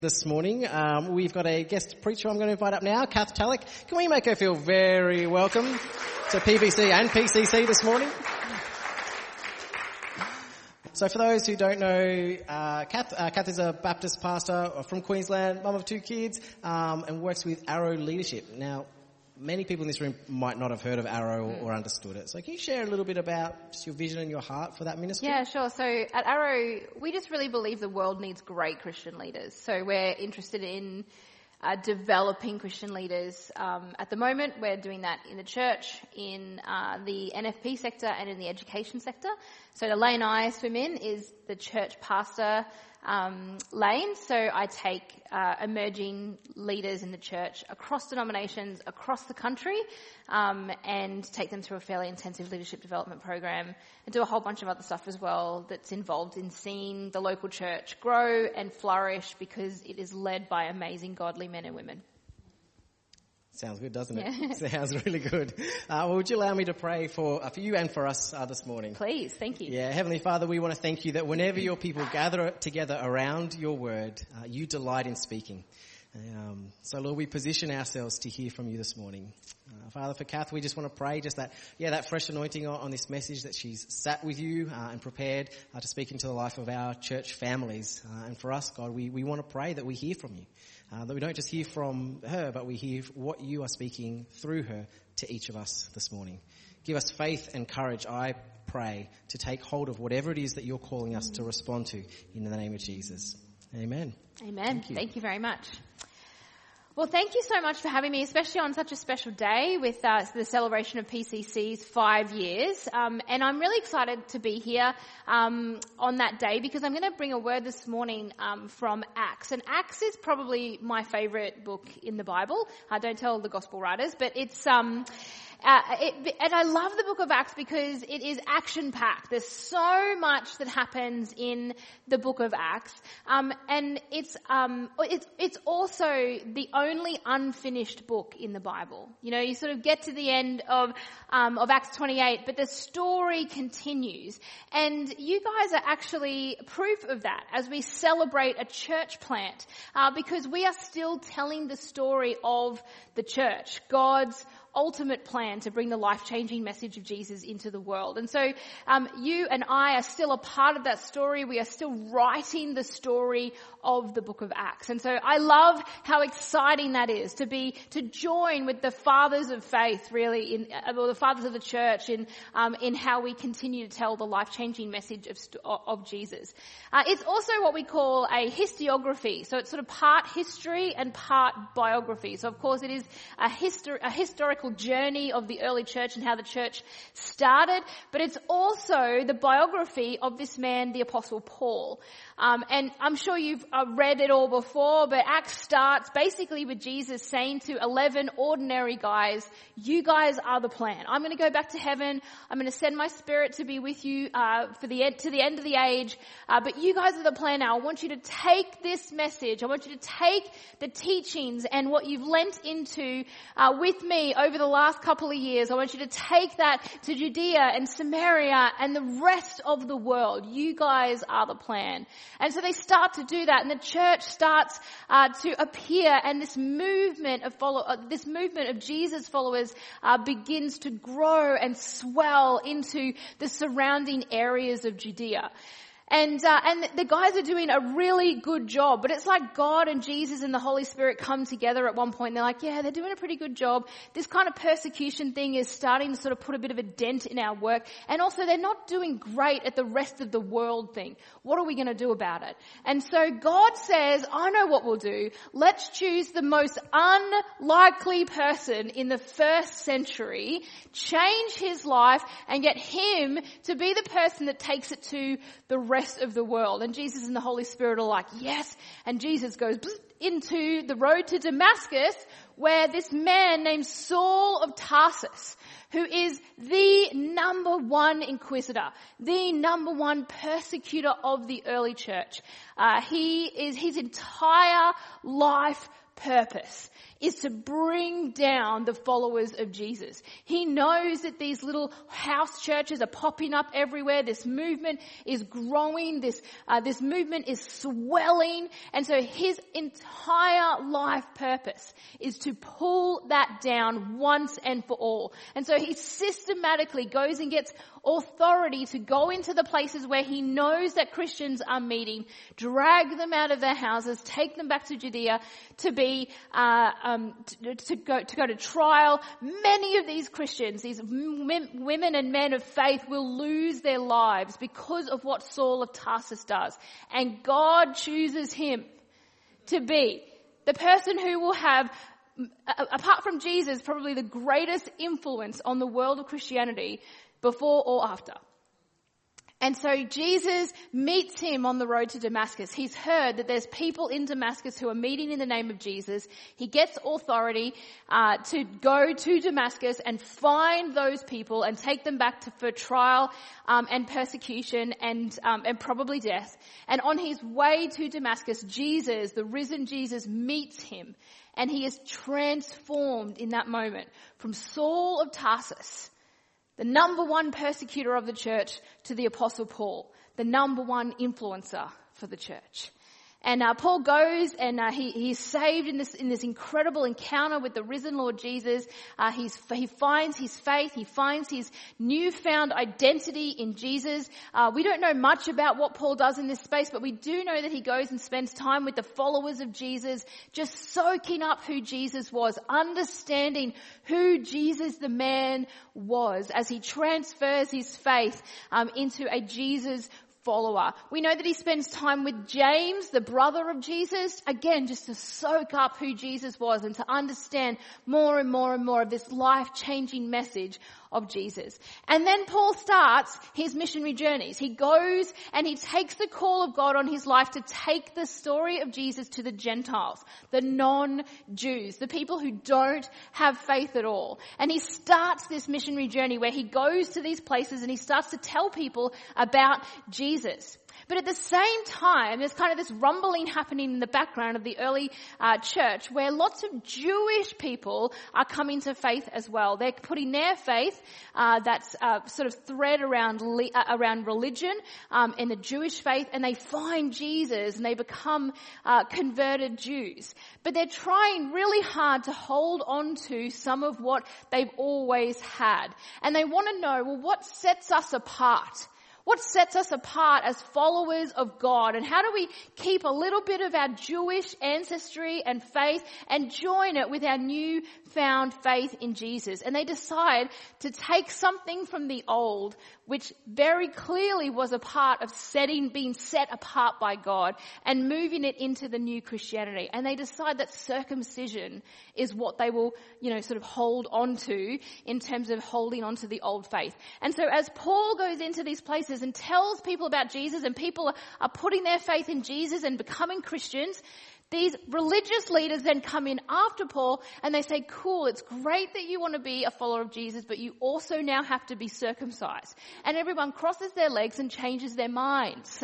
This morning, we've got a guest preacher I'm going to invite up now, Kath Tallick. Can we make her feel very welcome to PBC and PCC this morning? So for those who don't know, Kath is a Baptist pastor from Queensland, mum of 2 kids, and works with Arrow Leadership. Now, many people in this room might not have heard of Arrow or understood it. So can you share a little bit about just your vision and your heart for that ministry? Yeah, sure. So at Arrow, we just really believe the world needs great Christian leaders. So we're interested in developing Christian leaders. At the moment, we're doing that in the church, in the NFP sector and in the education sector. So the lane I swim in is the church pastor lane. So I take emerging leaders in the church across denominations, across the country, and take them through a fairly intensive leadership development program, and do a whole bunch of other stuff as well that's involved in seeing the local church grow and flourish because it is led by amazing godly men and women. Sounds good, doesn't it? Yeah. Sounds really good. Well, would you allow me to pray for you and for us this morning? Please, thank you. Yeah, Heavenly Father, we want to thank you that whenever your people gather together around your word, you delight in speaking. So, Lord, we position ourselves to hear from you this morning. Father, for Kath, we just want to pray just that fresh anointing on this message, that she's sat with you and prepared to speak into the life of our church families. And for us, God, we want to pray that we hear from you. That we don't just hear from her, but we hear what you are speaking through her to each of us this morning. Give us faith and courage, I pray, to take hold of whatever it is that you're calling us to respond to in the name of Jesus. Amen. Amen. Thank you very much. Well, thank you so much for having me, especially on such a special day with the celebration of PCC's 5 years. And I'm really excited to be here on that day because I'm going to bring a word this morning from Acts. And Acts is probably my favourite book in the Bible. Don't tell the gospel writers, but it's... and I love the book of Acts because it is action-packed. There's so much that happens in the book of Acts. And it's also the only unfinished book in the Bible. You know, you sort of get to the end of Acts 28, but the story continues. And you guys are actually proof of that as we celebrate a church plant, because we are still telling the story of the church, God's ultimate plan to bring the life-changing message of Jesus into the world. And so you and I are still a part of that story. We are still writing the story of the book of Acts. And so I love how exciting that is to join with the fathers of faith, really, or the fathers of the church in how we continue to tell the life-changing message of Jesus. It's also what we call a historiography. So it's sort of part history and part biography. So of course it is a historical journey of the early church and how the church started, but it's also the biography of this man, the Apostle Paul. And I'm sure you've read it all before, but Acts starts basically with Jesus saying to 11 ordinary guys, you guys are the plan. I'm going to go back to heaven. I'm going to send my spirit to be with you to the end of the age. But you guys are the plan now. I want you to take this message. I want you to take the teachings and what you've lent into with me over the last couple of years. I want you to take that to Judea and Samaria and the rest of the world. You guys are the plan. And so they start to do that, and the church starts to appear, and this movement of Jesus followers begins to grow and swell into the surrounding areas of Judea. And the guys are doing a really good job, but it's like God and Jesus and the Holy Spirit come together at one point. And they're like, yeah, they're doing a pretty good job. This kind of persecution thing is starting to sort of put a bit of a dent in our work. And also they're not doing great at the rest of the world thing. What are we going to do about it? And so God says, I know what we'll do. Let's choose the most unlikely person in the first century, change his life, and get him to be the person that takes it to the rest of the world. And Jesus and the Holy Spirit are like, yes. And Jesus goes into the road to Damascus, where this man named Saul of Tarsus, who is the number one inquisitor, the number one persecutor of the early church. His entire life purpose is to bring down the followers of Jesus. He knows that these little house churches are popping up everywhere. This movement is growing. This movement is swelling. And so his entire life purpose is to pull that down once and for all. And so he systematically goes and gets authority to go into the places where he knows that Christians are meeting, drag them out of their houses, take them back to Judea to be to go to trial. Many of these Christians, these women and men of faith, will lose their lives because of what Saul of Tarsus does, and God chooses him to be the person who will have, apart from Jesus, probably the greatest influence on the world of Christianity before or after. And so Jesus meets him on the road to Damascus. He's heard that there's people in Damascus who are meeting in the name of Jesus. He gets authority to go to Damascus and find those people and take them back for trial and persecution and probably death. And on his way to Damascus, Jesus, the risen Jesus, meets him, and he is transformed in that moment from Saul of Tarsus, the number one persecutor of the church, to the Apostle Paul, the number one influencer for the church. And Paul goes and he's saved in this incredible encounter with the risen Lord Jesus. He finds his faith. He finds his newfound identity in Jesus. We don't know much about what Paul does in this space, but we do know that he goes and spends time with the followers of Jesus, just soaking up who Jesus was, understanding who Jesus the man was as he transfers his faith into a Jesus follower. We know that he spends time with James, the brother of Jesus, again, just to soak up who Jesus was and to understand more and more and more of this life-changing message of Jesus. And then Paul starts his missionary journeys. He goes and he takes the call of God on his life to take the story of Jesus to the Gentiles, the non-Jews, the people who don't have faith at all. And he starts this missionary journey where he goes to these places and he starts to tell people about Jesus. But at the same time, there's kind of this rumbling happening in the background of the early church where lots of Jewish people are coming to faith as well. They're putting their faith, that's sort of thread around religion in the Jewish faith, and they find Jesus and they become converted Jews. But they're trying really hard to hold on to some of what they've always had. And they want to know, well, what sets us apart? What sets us apart as followers of God? And how do we keep a little bit of our Jewish ancestry and faith and join it with our newfound faith in Jesus? And they decide to take something from the old, which very clearly was a part of being set apart by God, and moving it into the new Christianity. And they decide that circumcision is what they will, sort of hold on to in terms of holding on to the old faith. And so as Paul goes into these places and tells people about Jesus, and people are putting their faith in Jesus and becoming Christians, these religious leaders then come in after Paul and they say, cool, it's great that you want to be a follower of Jesus, but you also now have to be circumcised. And everyone crosses their legs and changes their minds.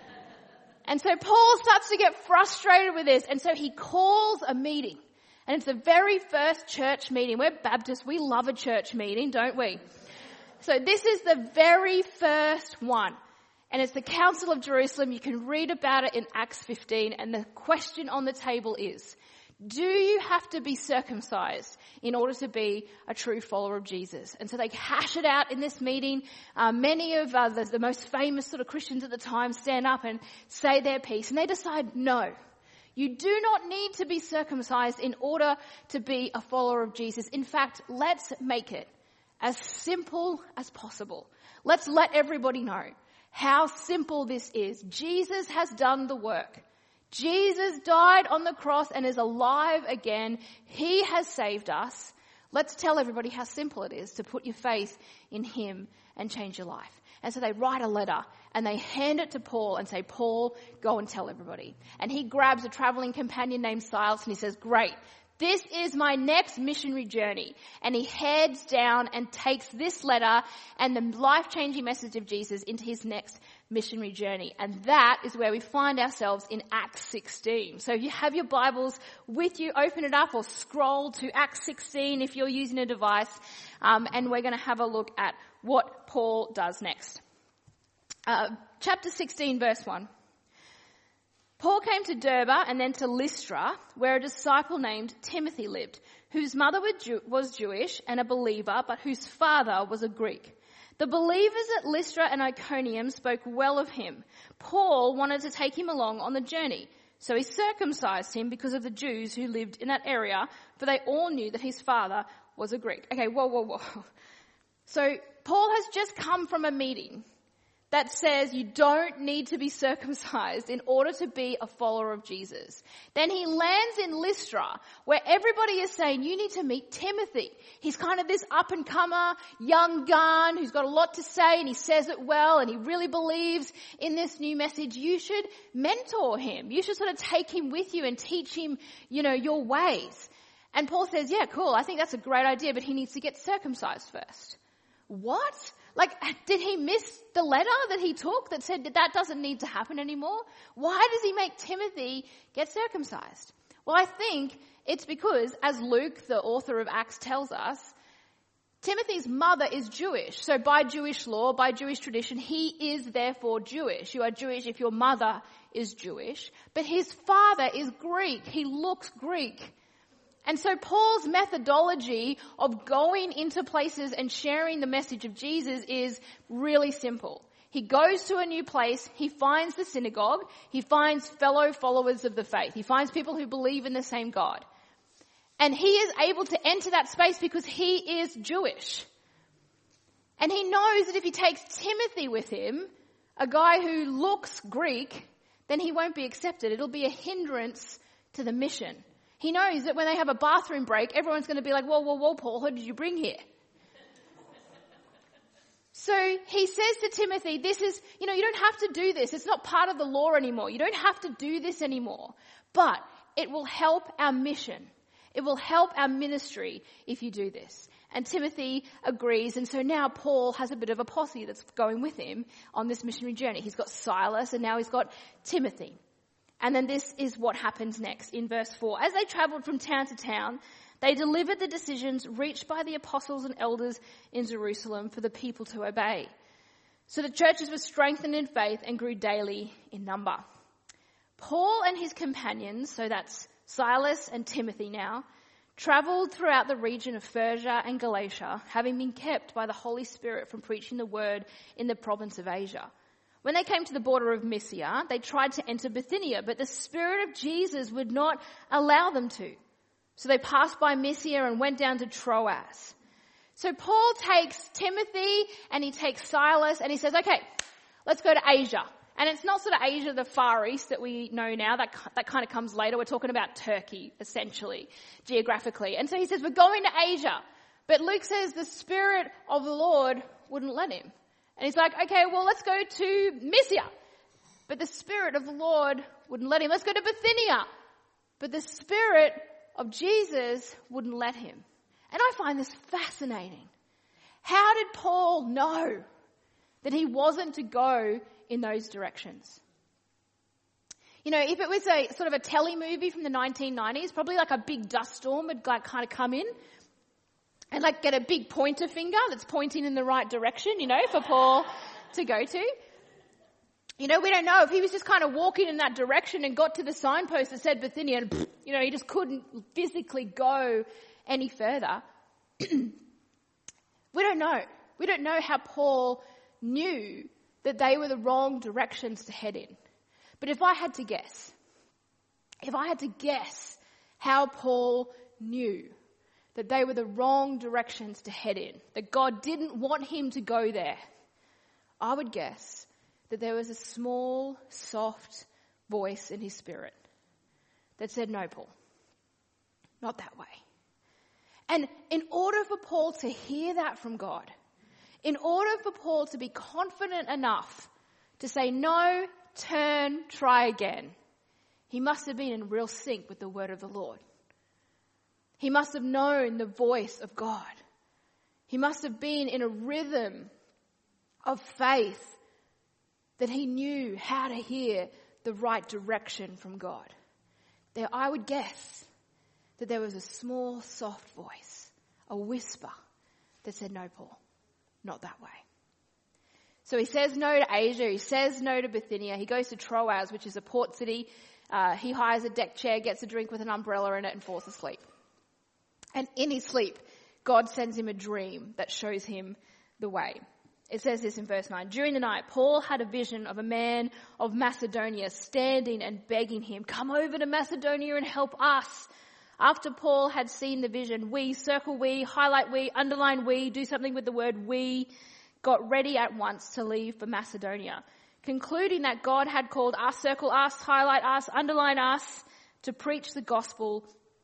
And so Paul starts to get frustrated with this, and so he calls a meeting. And it's the very first church meeting. We're Baptists, we love a church meeting, don't we? So this is the very first one. And it's the Council of Jerusalem. You can read about it in Acts 15. And the question on the table is, do you have to be circumcised in order to be a true follower of Jesus? And so they hash it out in this meeting. Many of the most famous sort of Christians at the time stand up and say their piece. And they decide, no, you do not need to be circumcised in order to be a follower of Jesus. In fact, let's make it as simple as possible. Let's let everybody know how simple this is. Jesus has done the work. Jesus died on the cross and is alive again. He has saved us. Let's tell everybody how simple it is to put your faith in him and change your life. And so they write a letter and they hand it to Paul and say, Paul, go and tell everybody. And he grabs a traveling companion named Silas and he says, great, this is my next missionary journey. And he heads down and takes this letter and the life-changing message of Jesus into his next missionary journey. And that is where we find ourselves in Acts 16. So if you have your Bibles with you, open it up or scroll to Acts 16 if you're using a device. And we're going to have a look at what Paul does next. Chapter 16, verse 1. Paul came to Derbe and then to Lystra, where a disciple named Timothy lived, whose mother was Jewish and a believer, but whose father was a Greek. The believers at Lystra and Iconium spoke well of him. Paul wanted to take him along on the journey, so he circumcised him because of the Jews who lived in that area, for they all knew that his father was a Greek. Okay, whoa. So Paul has just come from a meeting that says you don't need to be circumcised in order to be a follower of Jesus. Then he lands in Lystra, where everybody is saying, you need to meet Timothy. He's kind of this up-and-comer, young gun who's got a lot to say, and he says it well, and he really believes in this new message. You should mentor him. You should sort of take him with you and teach him, your ways. And Paul says, yeah, cool, I think that's a great idea, but he needs to get circumcised first. What? Did he miss the letter that he took that said that doesn't need to happen anymore? Why does he make Timothy get circumcised? Well, I think it's because, as Luke, the author of Acts, tells us, Timothy's mother is Jewish. So by Jewish law, by Jewish tradition, he is therefore Jewish. You are Jewish if your mother is Jewish. But his father is Greek. He looks Greek. And so Paul's methodology of going into places and sharing the message of Jesus is really simple. He goes to a new place, he finds the synagogue, he finds fellow followers of the faith, he finds people who believe in the same God. And he is able to enter that space because he is Jewish. And he knows that if he takes Timothy with him, a guy who looks Greek, then he won't be accepted. It'll be a hindrance to the mission. He knows that when they have a bathroom break, everyone's going to be like, whoa, Paul, who did you bring here? So he says to Timothy, this is, you don't have to do this. It's not part of the law anymore. You don't have to do this anymore. But it will help our mission. It will help our ministry if you do this. And Timothy agrees. And so now Paul has a bit of a posse that's going with him on this missionary journey. He's got Silas and now he's got Timothy. And then this is what happens next in verse 4. As they travelled from town to town, they delivered the decisions reached by the apostles and elders in Jerusalem for the people to obey. So the churches were strengthened in faith and grew daily in number. Paul and his companions, so that's Silas and Timothy now, travelled throughout the region of Phrygia and Galatia, having been kept by the Holy Spirit from preaching the word in the province of Asia. When they came to the border of Mysia, they tried to enter Bithynia, but the Spirit of Jesus would not allow them to. So they passed by Mysia and went down to Troas. So Paul takes Timothy and he takes Silas and he says, okay, let's go to Asia. And it's not sort of Asia, the Far East that we know now. That kind of comes later. We're talking about Turkey, essentially, geographically. And so he says, we're going to Asia. But Luke says the Spirit of the Lord wouldn't let him. And he's like, okay, well, let's go to Mysia. But the Spirit of the Lord wouldn't let him. Let's go to Bithynia. But the Spirit of Jesus wouldn't let him. And I find this fascinating. How did Paul know that he wasn't to go in those directions? If it was a sort of a telly movie from the 1990s, probably like a big dust storm would kind of come in and get a big pointer finger that's pointing in the right direction, for Paul to go to. We don't know if he was just kind of walking in that direction and got to the signpost that said Bithynia and, he just couldn't physically go any further. We don't know. We don't know how Paul knew that they were the wrong directions to head in. But if I had to guess how Paul knew that they were the wrong directions to head in, that God didn't want him to go there, I would guess that there was a small, soft voice in his spirit that said, no, Paul, not that way. And in order for Paul to hear that from God, in order for Paul to be confident enough to say, no, turn, try again, he must have been in real sync with the word of the Lord. He must have known the voice of God. He must have been in a rhythm of faith that he knew how to hear the right direction from God. There, I would guess that there was a small, soft voice, a whisper that said, no, Paul, not that way. So he says no to Asia, he says no to Bithynia, he goes to Troas, which is a port city. He hires a deck chair, gets a drink with an umbrella in it and falls asleep. And in his sleep, God sends him a dream that shows him the way. It says this in verse 9. During the night, Paul had a vision of a man of Macedonia standing and begging him, come over to Macedonia and help us. After Paul had seen the vision, we, circle we, highlight we, underline we, do something with the word we, got ready at once to leave for Macedonia, concluding that God had called us, circle us, highlight us, underline us, to preach the gospel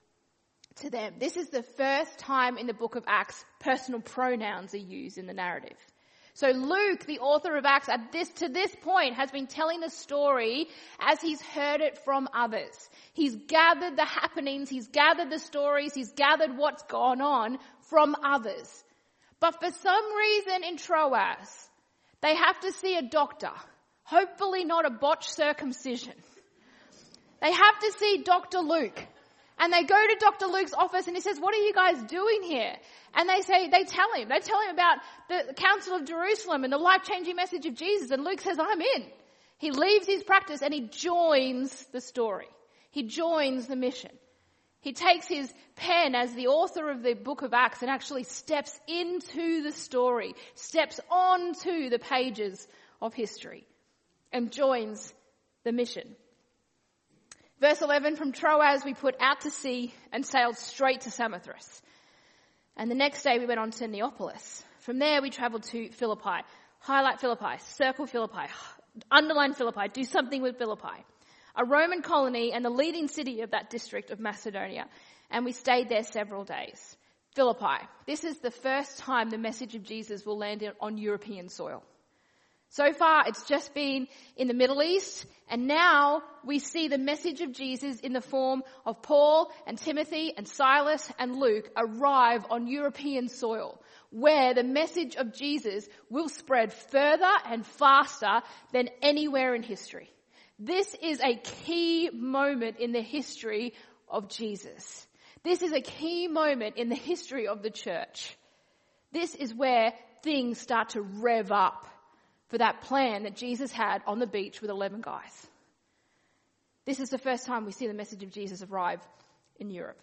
to them. This is the first time in the book of Acts personal pronouns are used in the narrative. So Luke, the author of Acts, to this point has been telling the story as he's heard it from others. He's gathered the happenings, he's gathered the stories, he's gathered what's gone on from others. But for some reason in Troas, they have to see a doctor, hopefully not a botched circumcision. They have to see Dr. Luke. And they go to Dr. Luke's office and he says, what are you guys doing here? And they tell him about the Council of Jerusalem and the life-changing message of Jesus. And Luke says, I'm in. He leaves his practice and he joins the story. He joins the mission. He takes his pen as the author of the book of Acts and actually steps into the story, steps onto the pages of history and joins the mission. Verse 11, from Troas we put out to sea and sailed straight to Samothrace. And the next day we went on to Neapolis. From there we travelled to Philippi. Highlight Philippi, circle Philippi, underline Philippi, do something with Philippi. A Roman colony and the leading city of that district of Macedonia. And we stayed there several days. Philippi. This is the first time the message of Jesus will land on European soil. So far, it's just been in the Middle East, and now we see the message of Jesus in the form of Paul and Timothy and Silas and Luke arrive on European soil, where the message of Jesus will spread further and faster than anywhere in history. This is a key moment in the history of Jesus. This is a key moment in the history of the church. This is where things start to rev up for that plan that Jesus had on the beach with 11 guys. This is the first time we see the message of Jesus arrive in Europe.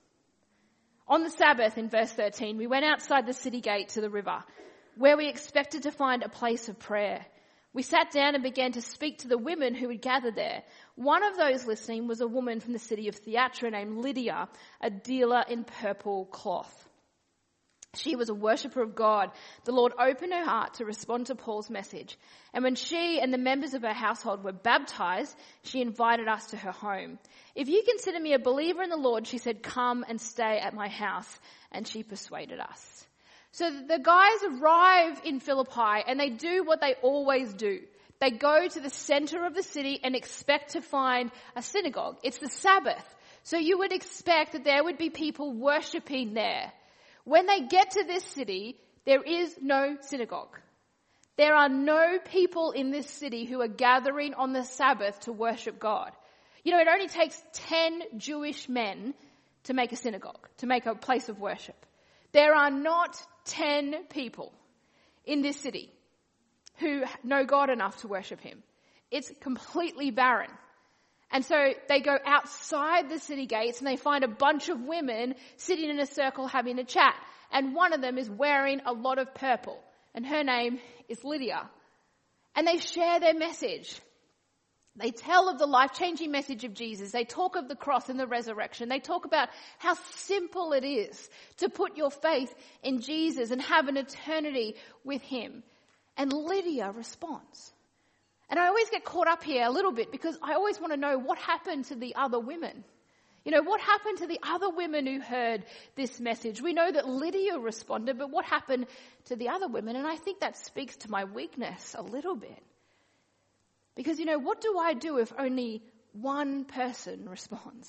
On the Sabbath, in verse 13, we went outside the city gate to the river, where we expected to find a place of prayer. We sat down and began to speak to the women who had gathered there. One of those listening was a woman from the city of Thyatira named Lydia, a dealer in purple cloth. She was a worshipper of God. The Lord opened her heart to respond to Paul's message. And when she and the members of her household were baptized, she invited us to her home. If you consider me a believer in the Lord, she said, come and stay at my house. And she persuaded us. So the guys arrive in Philippi and they do what they always do. They go to the center of the city and expect to find a synagogue. It's the Sabbath. So you would expect that there would be people worshiping there. When they get to this city, there is no synagogue. There are no people in this city who are gathering on the Sabbath to worship God. You know, it only takes 10 Jewish men to make a synagogue, to make a place of worship. There are not 10 people in this city who know God enough to worship him. It's completely barren. And so they go outside the city gates and they find a bunch of women sitting in a circle having a chat. And one of them is wearing a lot of purple. And her name is Lydia. And they share their message. They tell of the life-changing message of Jesus. They talk of the cross and the resurrection. They talk about how simple it is to put your faith in Jesus and have an eternity with him. And Lydia responds. And I always get caught up here a little bit because I always want to know what happened to the other women. You know, what happened to the other women who heard this message? We know that Lydia responded, but what happened to the other women? And I think that speaks to my weakness a little bit. Because, you know, what do I do if only one person responds?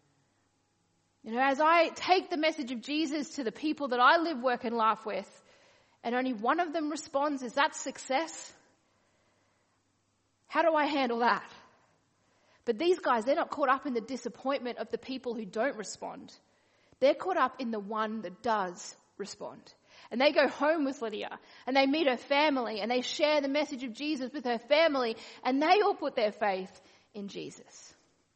You know, as I take the message of Jesus to the people that I live, work and laugh with, and only one of them responds, is that success? How do I handle that? But these guys, they're not caught up in the disappointment of the people who don't respond. They're caught up in the one that does respond. And they go home with Lydia and they meet her family and they share the message of Jesus with her family and they all put their faith in Jesus.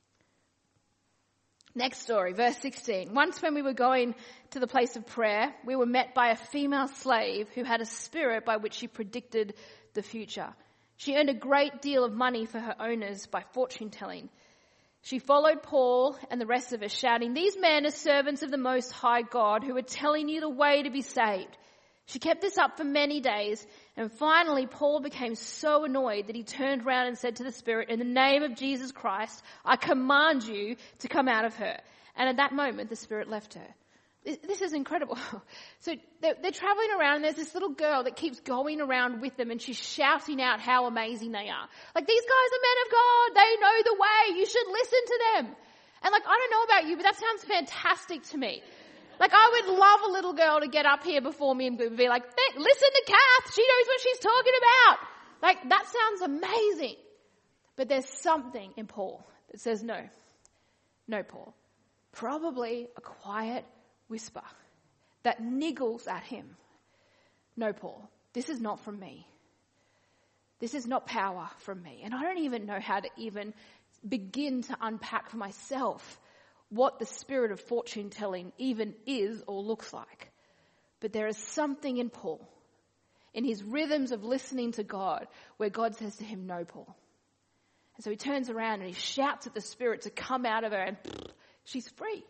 Next story, verse 16. Once when we were going to the place of prayer, we were met by a female slave who had a spirit by which she predicted the future. She earned a great deal of money for her owners by fortune telling. She followed Paul and the rest of us, shouting, "These men are servants of the Most High God who are telling you the way to be saved." She kept this up for many days, and finally Paul became so annoyed that he turned round and said to the spirit, "In the name of Jesus Christ, I command you to come out of her." And at that moment, the spirit left her. This is incredible. So they're traveling around and there's this little girl that keeps going around with them and she's shouting out how amazing they are. Like, these guys are men of God. They know the way. You should listen to them. And like, I don't know about you, but that sounds fantastic to me. Like, I would love a little girl to get up here before me and be like, "Listen to Kath. She knows what she's talking about." Like, that sounds amazing. But there's something in Paul that says no. No, Paul. Probably a quiet whisper that niggles at him. "No, Paul, this is not from me. This is not power from me." And I don't even know how to even begin to unpack for myself what the spirit of fortune telling even is or looks like. But there is something in Paul, in his rhythms of listening to God, where God says to him, "No, Paul." And so he turns around and he shouts at the spirit to come out of her and she's free.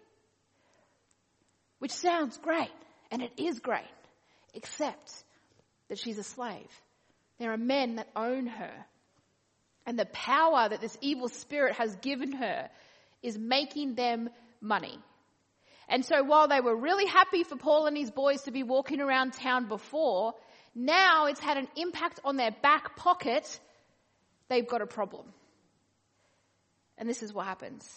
Which sounds great, and it is great, except that she's a slave. There are men that own her, and the power that this evil spirit has given her is making them money. And so while they were really happy for Paul and his boys to be walking around town before, now it's had an impact on their back pocket. They've got a problem. And this is what happens.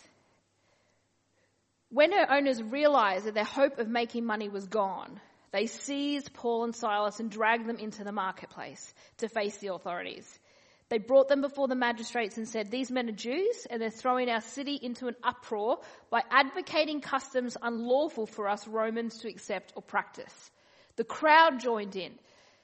When her owners realized that their hope of making money was gone, they seized Paul and Silas and dragged them into the marketplace to face the authorities. They brought them before the magistrates and said, "These men are Jews and they're throwing our city into an uproar by advocating customs unlawful for us Romans to accept or practice." The crowd joined in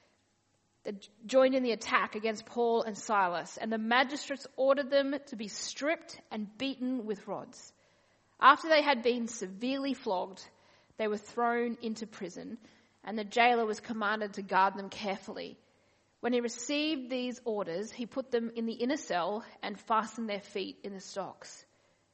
the attack against Paul and Silas, and the magistrates ordered them to be stripped and beaten with rods. After they had been severely flogged, they were thrown into prison, and the jailer was commanded to guard them carefully. When he received these orders, he put them in the inner cell and fastened their feet in the stocks.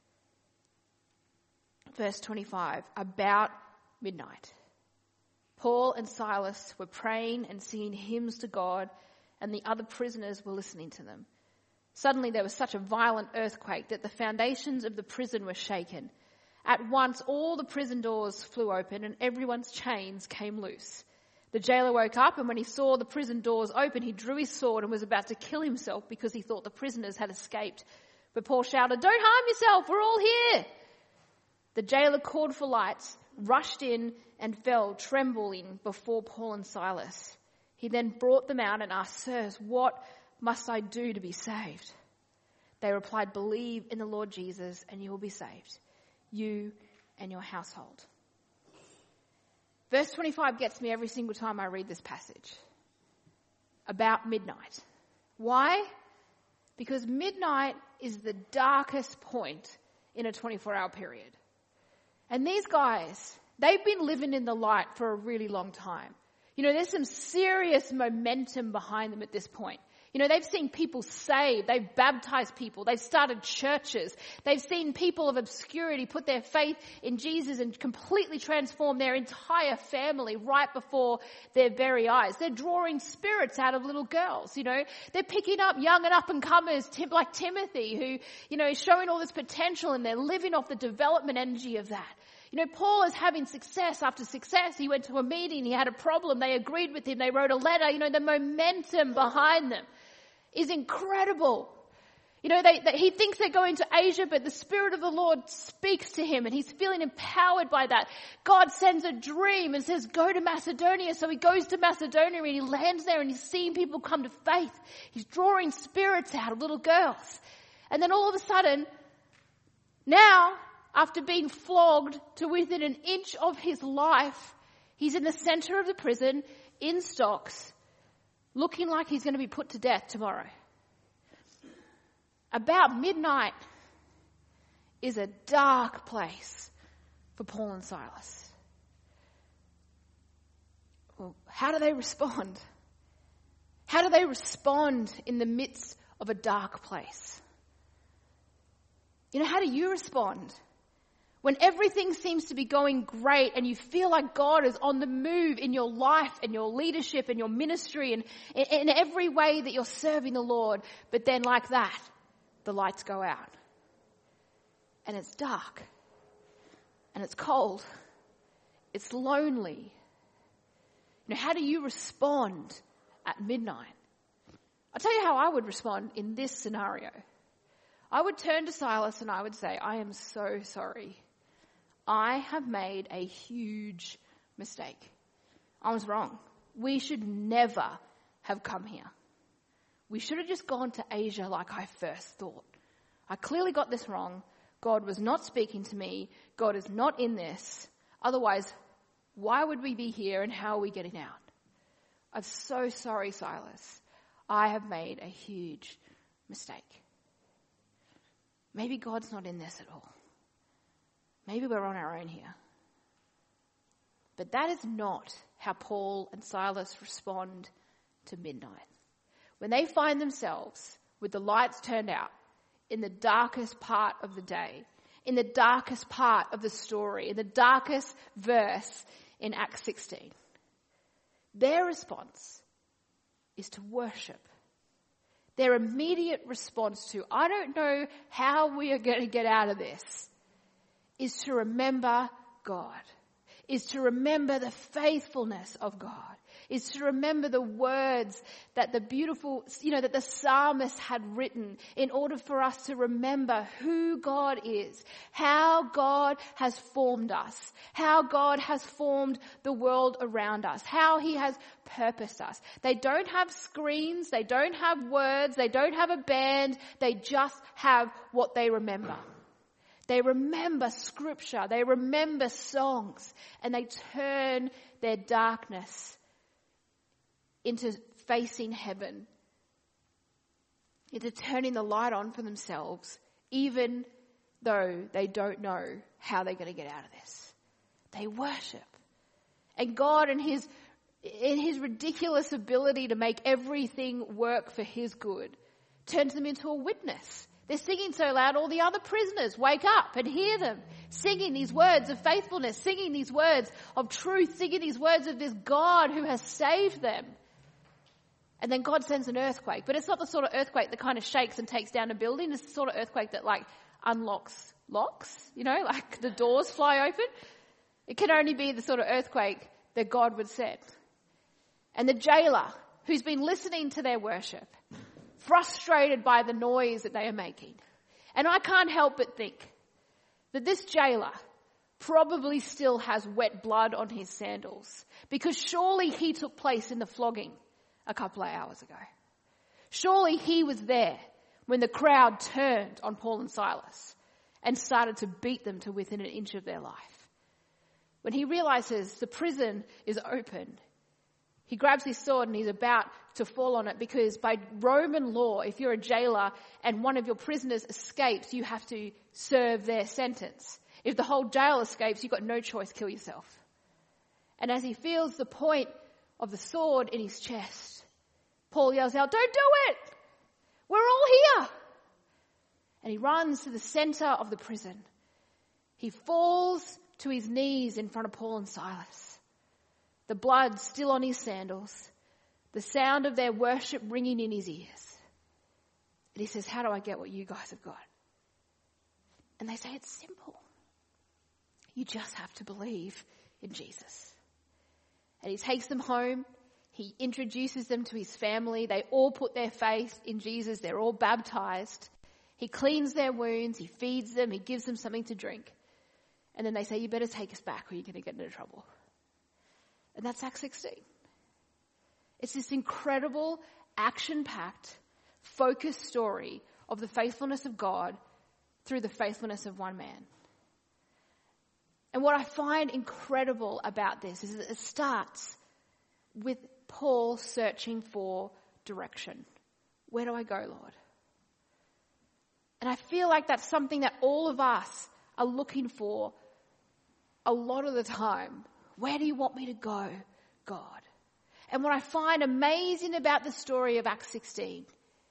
Verse 25, about midnight, Paul and Silas were praying and singing hymns to God, and the other prisoners were listening to them. Suddenly there was such a violent earthquake that the foundations of the prison were shaken. At once all the prison doors flew open and everyone's chains came loose. The jailer woke up, and when he saw the prison doors open, he drew his sword and was about to kill himself because he thought the prisoners had escaped. But Paul shouted, "Don't harm yourself, we're all here." The jailer called for lights, rushed in and fell trembling before Paul and Silas. He then brought them out and asked, "Sirs, what must I do to be saved?" They replied, "Believe in the Lord Jesus and you will be saved, you and your household." Verse 25 gets me every single time I read this passage. About midnight. Why? Because midnight is the darkest point in a 24-hour period. And these guys, they've been living in the light for a really long time. You know, there's some serious momentum behind them at this point. You know, they've seen people saved. They've baptized people. They've started churches. They've seen people of obscurity put their faith in Jesus and completely transform their entire family right before their very eyes. They're drawing spirits out of little girls, you know. They're picking up young and up-and-comers like Timothy, who, you know, is showing all this potential, and they're living off the development energy of that. You know, Paul is having success after success. He went to a meeting. He had a problem. They agreed with him. They wrote a letter. You know, the momentum behind them is incredible. You know, he thinks they're going to Asia, but the Spirit of the Lord speaks to him and he's feeling empowered by that. God sends a dream and says, go to Macedonia. So he goes to Macedonia and he lands there and he's seeing people come to faith. He's drawing spirits out of little girls. And then all of a sudden, now, after being flogged to within an inch of his life, he's in the center of the prison, in stocks, looking like he's going to be put to death tomorrow. About midnight is a dark place for Paul and Silas. Well, how do they respond? How do they respond in the midst of a dark place? You know, how do you respond? When everything seems to be going great and you feel like God is on the move in your life and your leadership and your ministry and in every way that you're serving the Lord, but then like that, the lights go out. And it's dark. And it's cold. It's lonely. You know, how do you respond at midnight? I'll tell you how I would respond in this scenario. I would turn to Silas and I would say, I am so sorry. I have made a huge mistake. I was wrong. We should never have come here. We should have just gone to Asia like I first thought. I clearly got this wrong. God was not speaking to me. God is not in this. Otherwise, why would we be here and how are we getting out? I'm so sorry, Silas. I have made a huge mistake. Maybe God's not in this at all. Maybe we're on our own here. But that is not how Paul and Silas respond to midnight. When they find themselves with the lights turned out in the darkest part of the day, in the darkest part of the story, in the darkest verse in Acts 16, their response is to worship. Their immediate response to, I don't know how we are going to get out of this, is to remember God, is to remember the faithfulness of God, is to remember the words that the beautiful, that the psalmist had written in order for us to remember who God is, how God has formed us, how God has formed the world around us, how he has purposed us. They don't have screens, they don't have words, they don't have a band, they just have what they remember. They remember scripture, they remember songs, and they turn their darkness into facing heaven, into turning the light on for themselves, even though they don't know how they're going to get out of this. They worship. And God, in his ridiculous ability to make everything work for his good, turns them into a witness. They're singing so loud, all the other prisoners wake up and hear them singing these words of faithfulness, singing these words of truth, singing these words of this God who has saved them. And then God sends an earthquake. But it's not the sort of earthquake that kind of shakes and takes down a building. It's the sort of earthquake that unlocks locks, like the doors fly open. It can only be the sort of earthquake that God would send. And the jailer, who's been listening to their worship, frustrated by the noise that they are making. And I can't help but think that this jailer probably still has wet blood on his sandals, because surely he took place in the flogging a couple of hours ago. Surely he was there when the crowd turned on Paul and Silas and started to beat them to within an inch of their life. When he realizes the prison is open, he grabs his sword and he's about to fall on it, because by Roman law, if you're a jailer and one of your prisoners escapes, you have to serve their sentence. If the whole jail escapes, you've got no choice, kill yourself. And as he feels the point of the sword in his chest, Paul yells out, "Don't do it! We're all here!" And he runs to the center of the prison. He falls to his knees in front of Paul and Silas. The blood still on his sandals, the sound of their worship ringing in his ears. And he says, "How do I get what you guys have got?" And they say, "It's simple. You just have to believe in Jesus." And he takes them home. He introduces them to his family. They all put their faith in Jesus. They're all baptized. He cleans their wounds, he feeds them, he gives them something to drink. And then they say, you better take us back or you're going to get into trouble. And that's Acts 16. It's this incredible, action-packed, focused story of the faithfulness of God through the faithfulness of one man. And what I find incredible about this is that it starts with Paul searching for direction. Where do I go, Lord? And I feel like that's something that all of us are looking for a lot of the time. Where do you want me to go, God? And what I find amazing about the story of Acts 16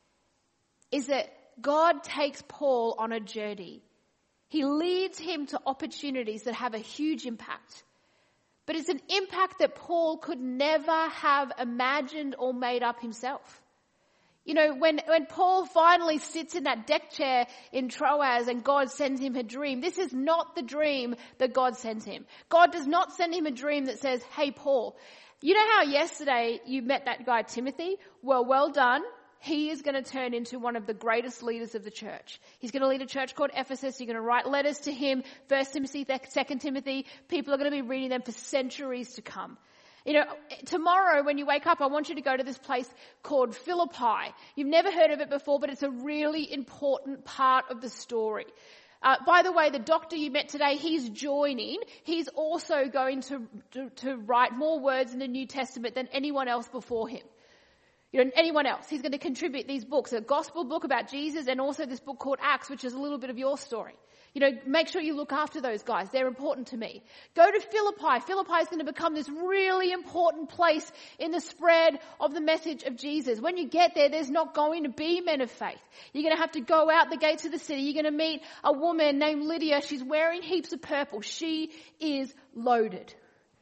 is that God takes Paul on a journey. He leads him to opportunities that have a huge impact. But it's an impact that Paul could never have imagined or made up himself. You know, when Paul finally sits in that deck chair in Troas and God sends him a dream, this is not the dream that God sends him. God does not send him a dream that says, hey, Paul, you know how yesterday you met that guy Timothy? Well done. He is going to turn into one of the greatest leaders of the church. He's going to lead a church called Ephesus. You're going to write letters to him, 1 Timothy, 2 Timothy. People are going to be reading them for centuries to come. You know, tomorrow when you wake up, I want you to go to this place called Philippi. You've never heard of it before, but it's a really important part of the story. By the way, the doctor you met today, he's joining. He's also going to write more words in the New Testament than anyone else before him. You know, anyone else. He's going to contribute these books, a gospel book about Jesus and also this book called Acts, which is a little bit of your story. You know, make sure you look after those guys. They're important to me. Go to Philippi. Philippi is going to become this really important place in the spread of the message of Jesus. When you get there, there's not going to be men of faith. You're going to have to go out the gates of the city. You're going to meet a woman named Lydia. She's wearing heaps of purple. She is loaded.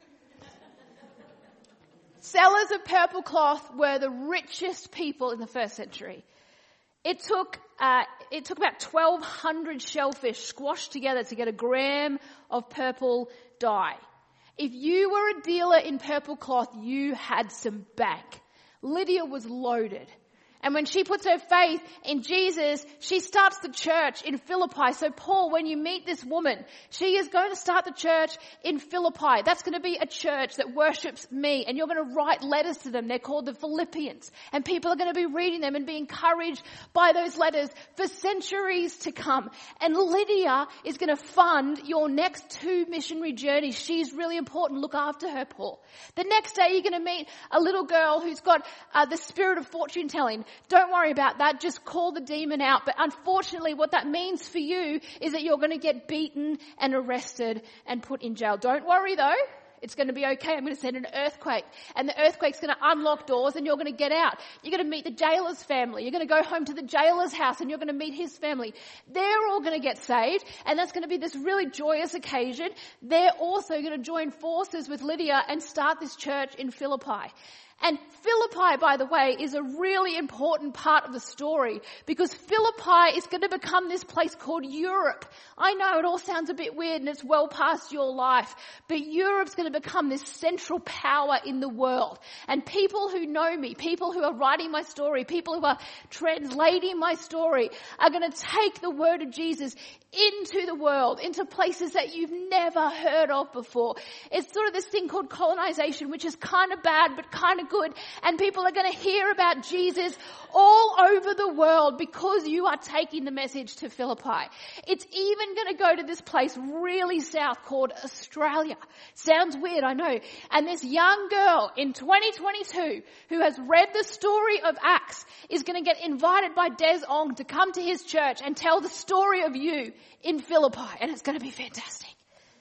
Sellers of purple cloth were the richest people in the first century. It took about 1,200 shellfish squashed together to get a gram of purple dye. If you were a dealer in purple cloth, you had some bank. Lydia was loaded. And when she puts her faith in Jesus, she starts the church in Philippi. So Paul, when you meet this woman, she is going to start the church in Philippi. That's going to be a church that worships me. And you're going to write letters to them. They're called the Philippians. And people are going to be reading them and be encouraged by those letters for centuries to come. And Lydia is going to fund your next 2 missionary journeys. She's really important. Look after her, Paul. The next day you're going to meet a little girl who's got the spirit of fortune telling. Don't worry about that. Just call the demon out. But unfortunately, what that means for you is that you're going to get beaten and arrested and put in jail. Don't worry though. It's going to be okay. I'm going to send an earthquake. And the earthquake's going to unlock doors and you're going to get out. You're going to meet the jailer's family. You're going to go home to the jailer's house and you're going to meet his family. They're all going to get saved. And that's going to be this really joyous occasion. They're also going to join forces with Lydia and start this church in Philippi. And Philippi, by the way, is a really important part of the story because Philippi is going to become this place called Europe. I know it all sounds a bit weird and it's well past your life, but Europe's going to become this central power in the world. And people who know me, people who are writing my story, people who are translating my story are going to take the word of Jesus into the world, into places that you've never heard of before. It's sort of this thing called colonization, which is kind of bad, but kind of good. And people are going to hear about Jesus all over the world because you are taking the message to Philippi. It's even going to go to this place really south called Australia. Sounds weird, I know. And this young girl in 2022 who has read the story of Acts is going to get invited by Des Ong to come to his church and tell the story of you in Philippi. And it's going to be fantastic.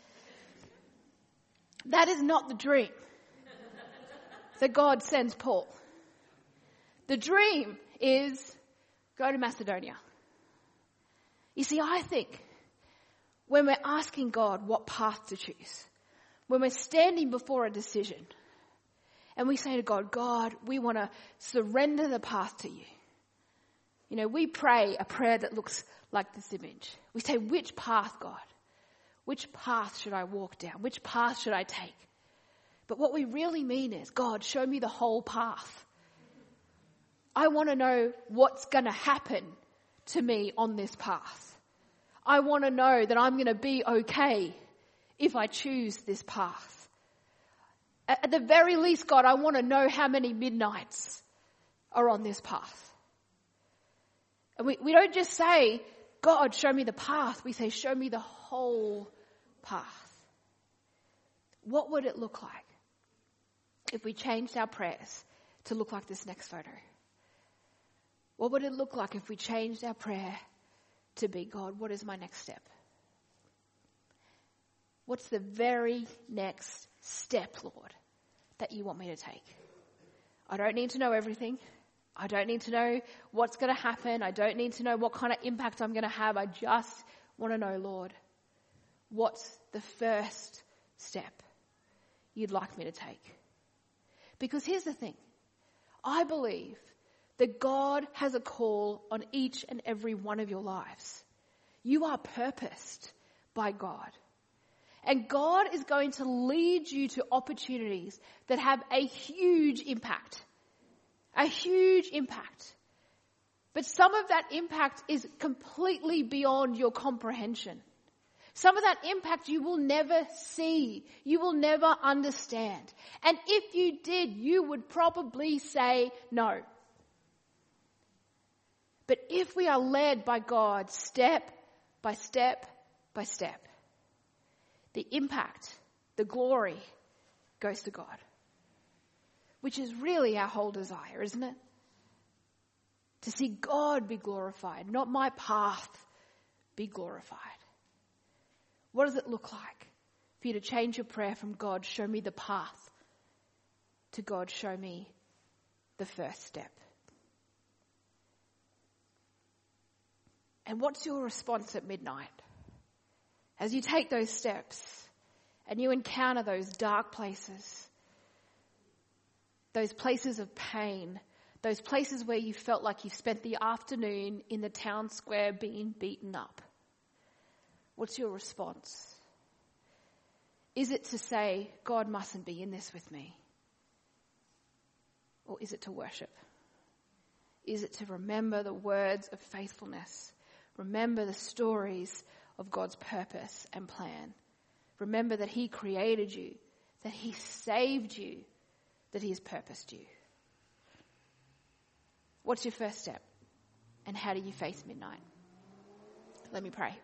That is not the dream that God sends Paul. The dream is go to Macedonia. You see, I think when we're asking God what path to choose, when we're standing before a decision, and we say to God, God, we want to surrender the path to you. You know, we pray a prayer that looks like this image. We say, which path, God? Which path should I walk down? Which path should I take? But what we really mean is, God, show me the whole path. I want to know what's going to happen to me on this path. I want to know that I'm going to be okay if I choose this path. At the very least, God, I want to know how many midnights are on this path. And we don't just say, God, show me the path. We say, show me the whole path. What would it look like if we changed our prayers to look like this next photo? What would it look like if we changed our prayer to be, God, what is my next step? What's the very next step, Lord, that you want me to take? I don't need to know everything. I don't need to know what's going to happen. I don't need to know what kind of impact I'm going to have. I just want to know, Lord, what's the first step you'd like me to take? Because here's the thing. I believe that God has a call on each and every one of your lives. You are purposed by God. And God is going to lead you to opportunities that have a huge impact. A huge impact. But some of that impact is completely beyond your comprehension. Some of that impact you will never see. You will never understand. And if you did, you would probably say no. But if we are led by God step by step by step, the impact, the glory goes to God. Which is really our whole desire, isn't it? To see God be glorified, not my path be glorified. What does it look like for you to change your prayer from God, show me the path, to God, show me the first step? And what's your response at midnight? As you take those steps and you encounter those dark places, those places of pain, those places where you felt like you spent the afternoon in the town square being beaten up. What's your response? Is it to say, God mustn't be in this with me? Or is it to worship? Is it to remember the words of faithfulness? Remember the stories of God's purpose and plan. Remember that He created you, that He saved you, that He has purposed you. What's your first step? And how do you face midnight? Let me pray.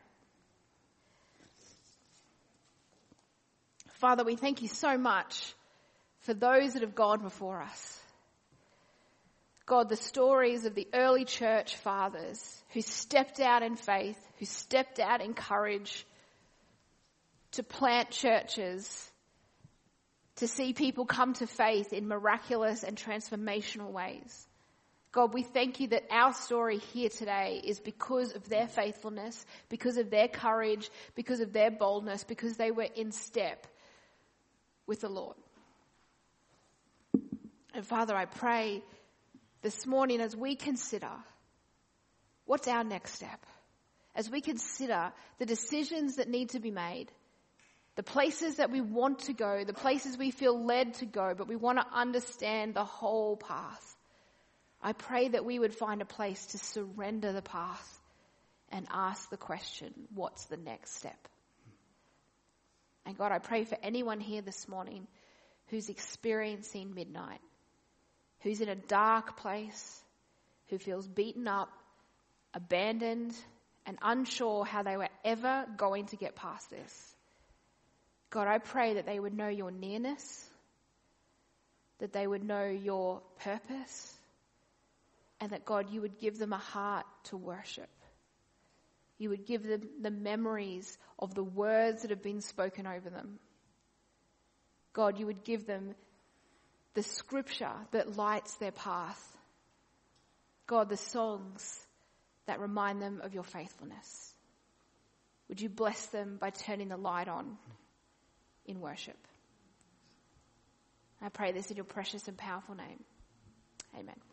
Father, we thank you so much for those that have gone before us. God, the stories of the early church fathers who stepped out in faith, who stepped out in courage to plant churches, to see people come to faith in miraculous and transformational ways. God, we thank you that our story here today is because of their faithfulness, because of their courage, because of their boldness, because they were in step with the Lord. And Father, I pray this morning as we consider what's our next step, as we consider the decisions that need to be made, the places that we want to go, the places we feel led to go, but we want to understand the whole path. I pray that we would find a place to surrender the path and ask the question, what's the next step? And God, I pray for anyone here this morning who's experiencing midnight, who's in a dark place, who feels beaten up, abandoned, and unsure how they were ever going to get past this. God, I pray that they would know your nearness, that they would know your purpose, and that, God, you would give them a heart to worship. You would give them the memories of the words that have been spoken over them. God, you would give them the scripture that lights their path. God, the songs that remind them of your faithfulness. Would you bless them by turning the light on in worship? I pray this in your precious and powerful name. Amen.